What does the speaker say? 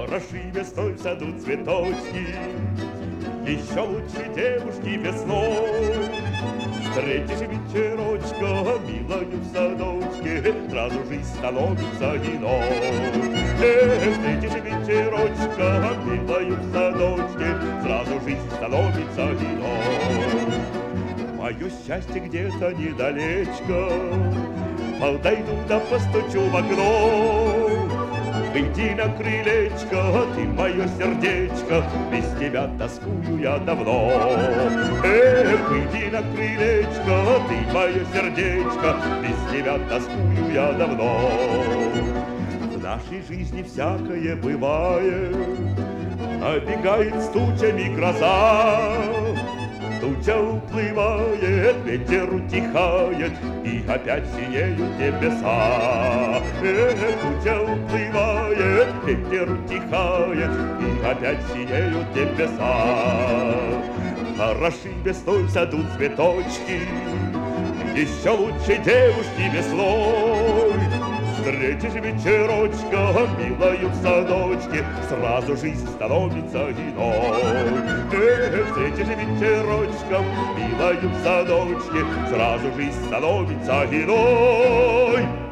Хороши весной в саду цветочки, еще лучше девушки весной. Встретишь вечерочка, милою в садочке, сразу жизнь становится иной. Встретишь вечерочка, милою в садочке, сразу жизнь становится иной. Мое счастье где-то недалечко, подойду да постучу в окно. Выйди на крылечко, ты мое сердечко, без тебя тоскую я давно. Выйди на крылечко, ты мое сердечко, без тебя тоскую я давно. В нашей жизни всякое бывает, набегает с тучами гроза. Туча уплывает, ветер утихает, и опять синеют небеса. Туча уплывает, ветер утихает, и опять синеют небеса. Хороши весной в саду цветочки, еще лучше девушки весной. Встретишь вечерочка, милою в садочке, сразу жизнь становится иной. Встретишь вечерочка, милою в садочке, сразу жизнь становится иной.